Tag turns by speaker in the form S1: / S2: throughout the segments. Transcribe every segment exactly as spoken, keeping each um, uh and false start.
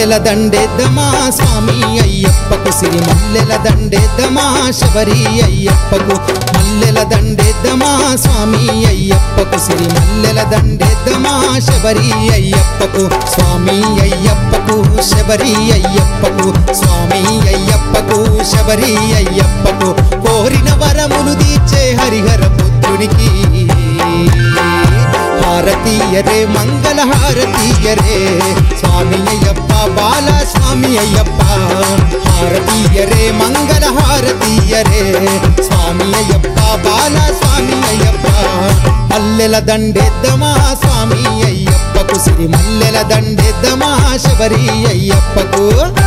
S1: మల్లెల దండేద్దమా స్వామి అయ్యప్పకు సిరి మల్లెల దండేద్దమా శబరి అయ్యప్పకు మల్లెల దండేద్దమా స్వామి అయ్యప్పకు సిరి మల్లెల దండేద్దమా శబరి అయ్యప్పకు స్వామి అయ్యప్పకు శబరి అయ్యప్పకు స్వామి అయ్యప్పకు శబరి అయ్యప్పకు కోరిన వరములు తీర్చే హరిహర పుత్రునికి హారతీయరే మంగళ హారతీయరే స్వామి అయ్యప్ప బాల స్వామి అయ్యప్ప హారతీయరే మంగళ హారతీయరే స్వామి అయ్యప్ప బాల స్వామి అయ్యప్ప మల్లెల దండేద్దమా స్వామి అయ్యప్పకు సిరి మల్లెల దండేద్దమా శబరి అయ్యప్పకు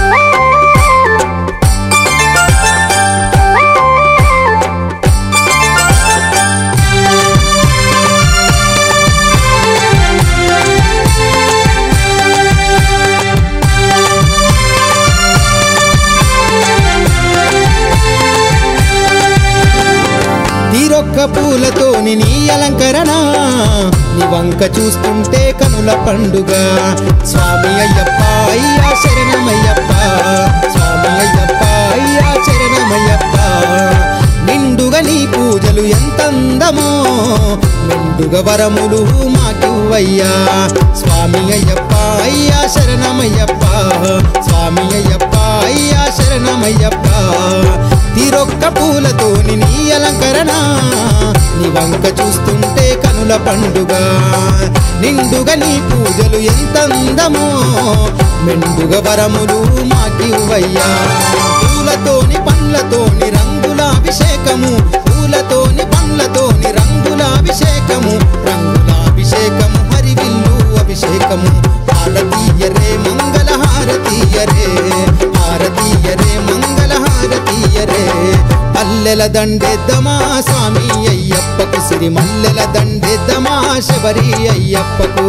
S1: తీరొక్క పూలతోని నీ అలంకరణ నీ వంక చూస్తుంటే కనుల పండుగ స్వామి అయ్యప్ప అయ్యా శరణమయ్యప్ప స్వామి అయ్యప్ప అయ్యా శరణమయ్యప్ప నిండుగా నీ పూజలు ఎంతందమో నిండుగా వరములు మాకివ్వయ్యా స్వామి అయ్యప్ప అయ్యా శరణమయ్యప్ప స్వామి అయ్యప్ప అయ్యా శరణమయ్యప్ప తీరొక్క పూలతోని నీ అలంకరణ నీ వంక చూస్తుంటే కనుల పండుగ నిండుగా నీ పూజలు ఎంతందమో మెండుగా వరములు మాకివ్వయ్యా పూలతోని పండ్లతోని రంగులాభిషేకము పూలతోని పండ్లతోని రంగులాభిషేకము రంగులాభిషేకము హరివిల్లు అభిషేకము హారతీయరే మంగళ హారతీయరే హారతీయరే మంగళ హారతీయరే మల్లెల దండేద్దమా స్వామి అయ్యప్పకు సిరి మల్లెల దండేద్దమా శబరి అయ్యప్పకు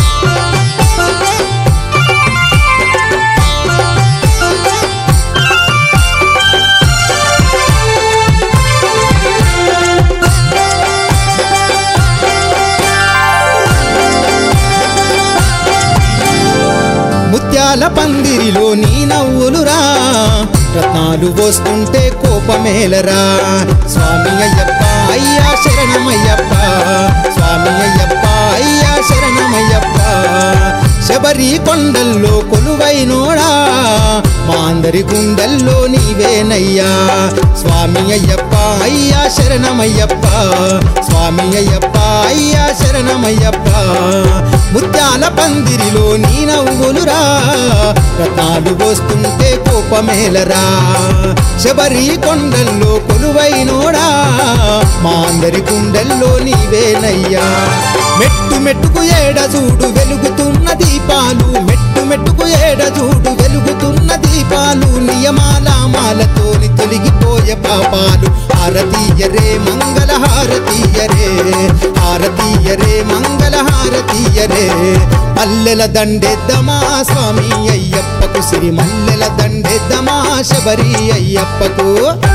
S1: ముత్యాల పందిరిలో నీ నవ్వులురా రత్నాలు పోస్తుంటే కోపమేలరా స్వామి అయ్యప్ప అయ్యా శరణమయ్యప్ప స్వామి అయ్యప్ప అయ్యా శరణమయ్యప్ప శబరి కొండల్లో కొలువైనోడా మా అందరి గుండెల్లో నీవేనయ్యా స్వామి అయ్యప్ప అయ్యా శరణమయ్యప్ప స్వామి అయ్యప్ప అయ్యా శరణమయ్యప్ప ముత్యాల పందిరిలో నీ నవ్వులురా రత్నాలు పోస్తుంటే కోపమేలరా శబరి కొండల్లో కొలువైనోడా మా అందరి గుండెల్లో నీవేనయ్యా మెట్టు మెట్టుకు ఏడ చూడు వెలుగుతున్న దీపాలు మెట్టు మెట్టుకు ఏడ చూడు వెలుగుతున్న దీపాలు నియమాల మాలతోని తొలగిపోయే పాపాలు హారతీయరే మంగళ హారతీయరే హారతీయరే మంగళ హారతీయరే మల్లెల దండేద్దమా స్వామి అయ్యప్పకు సిరి మల్లెల దండేద్దమా శబరి అయ్యప్పకు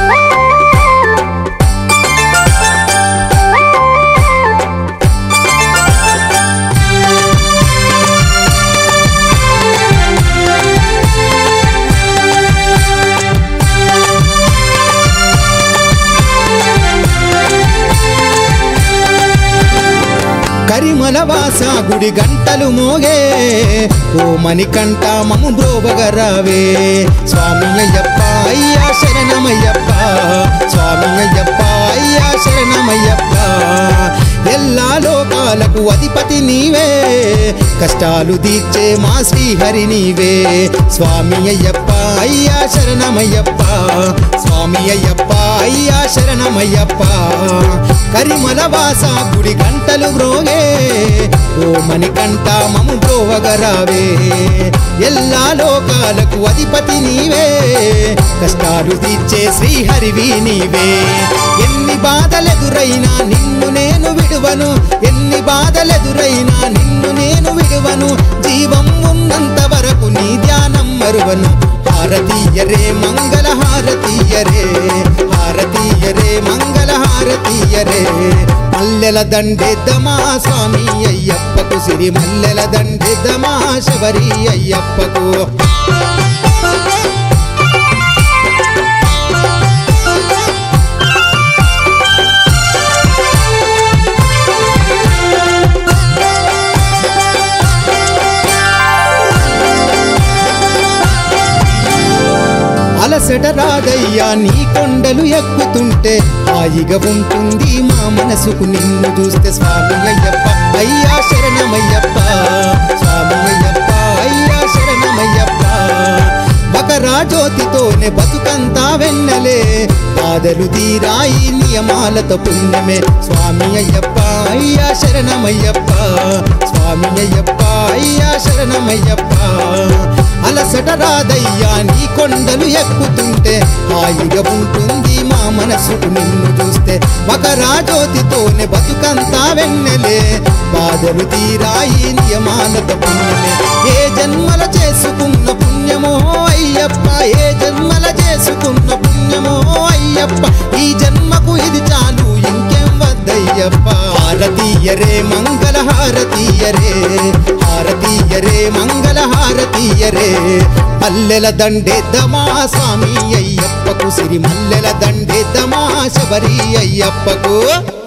S1: కరిమల వాస గుడి గంటలు మోగే ఓ మణికంఠ మము బ్రోవగరావే స్వామి అయ్యప్ప అయ్యా శరణమయ్యప్ప స్వామి అయ్యప్ప అయ్యా శరణమయ్యప్ప ఎల్లా లోకాలకు అధిపతి నీవే కష్టాలు తీర్చే మా శ్రీహరి నీవే స్వామి అయ్యప్ప అయ్యా శరణమయ్యప్ప స్వామి అయ్యప్ప అయ్యా శరణమయ్యప్ప కరిమల వాస గుడి గంటలు బ్రోగే ఓ మణికంఠ మము బ్రోవగరావే ఎల్లా లోకాలకు అధిపతి నీవే కష్టాలు తీర్చే శ్రీహరివి నీవే ఎన్ని బాధలెదురైనా నిన్ను నేను విడువను ఎన్ని బాధలెదురైనా నిన్ను నేను విడువను జీవం ఉన్నంత వరకు నీ ధ్యానం మరువను హారతీయరే మంగళ హారతీయరే హారతీయరే మంగళ హారతీయరే మల్లెల దండేద్దమా స్వామి అయ్యప్పకు సిరి మల్లెల దండేద్దమా శబరి అయ్యప్పకు అలసట రాదయ్యా నీ కొండలు ఎక్కుతుంటే హాయిగా ఉంటుంది మా మనసుకు నిన్ను చూస్తే స్వామి అయ్యప్ప అయ్యా శరణమయ్యప్ప స్వామి అయ్యప్ప అయ్యా శరణమయ్యప్ప బకరా జ్యోతితోనే బతుకంతా వెన్నలే బాధలు తీరాయి నియమాలతో పుణ్యమే స్వామి అయ్యప్ప అయ్యా శరణమయ్యప్ప స్వామి అయ్యప్ప అయ్యా శరణమయ్యప్ప అలసట రాదయ్యా నీ కొండలు ఎక్కుతుంటే హాయిగా ఉంటుంది మా మనసుకు నిన్ను చూస్తే మకరా జ్యోతితోనే బతుకంతా వెన్నెలే బాధలు తీరాయి నియమాలతో పుణ్యమే ఏ జన్మల చేసుకున్న పుణ్యమో అయ్యప్ప ఏ జన్మల చేసుకున్న పుణ్యమో అయ్యప్ప ఈ జన్మకు ఇది చాలు ఇంకేం వద్దయ్యప్ప హారతీయరే మంగళ హారతీయరే హారతీయరే మంగళ హారతీయరే మల్లెల దండేద్దమా స్వామి అయ్యప్పకు సిరి మల్లెల దండేద్దమా శబరి అయ్యప్పకు